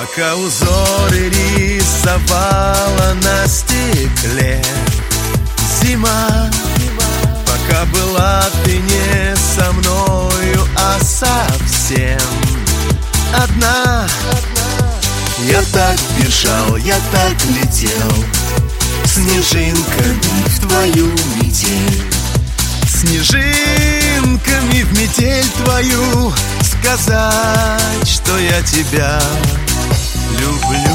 Пока узоры рисовала на стекле зима, пока была ты не со мною, а совсем одна. Я так бежал, я так летел снежинками в твою метель, снежинками в метель твою, сказать, что я тебя люблю.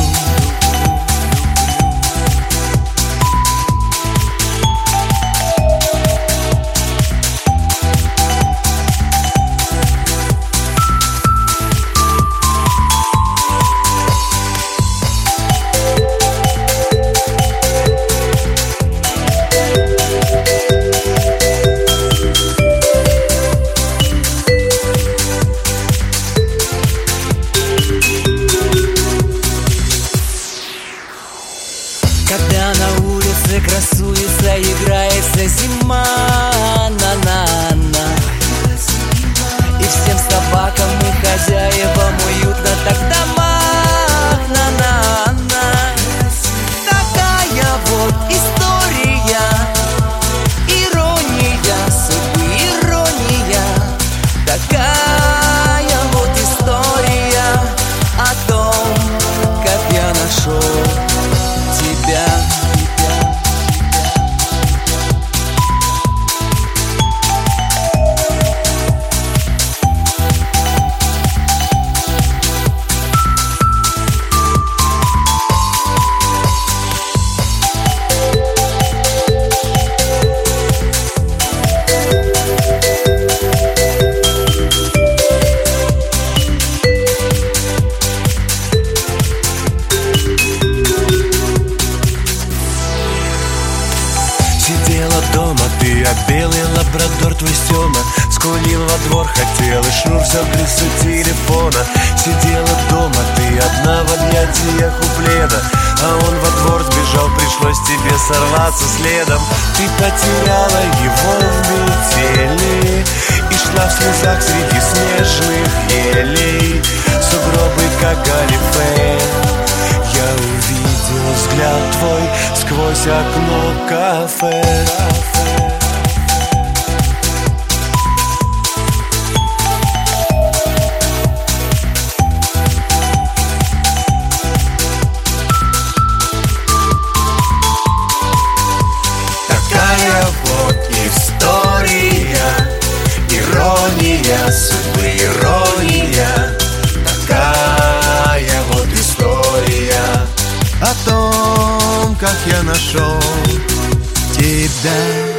Когда на улице красуется, играется зима, на-на-на, и всем собакам и хозяевам уютно так в домах, на-на-на. Такая вот история, ирония судьбы, ирония. Такая вот история о том, как я нашел тебя. Сидела дома ты, а белый лабрадор твой Сёма скулил во двор, хотел, и шнур все близ у телефона. Сидела дома ты одна в объятиях у пледа, а он во двор сбежал, пришлось тебе сорваться следом. Ты потеряла его в метели и шла в слезах среди снежных елей, сугробы как галифе. Я увидел взгляд твой сквозь окно кафе. Такая вот история, ирония судьбы, ирония. Такая вот история о том, как я нашел тебя.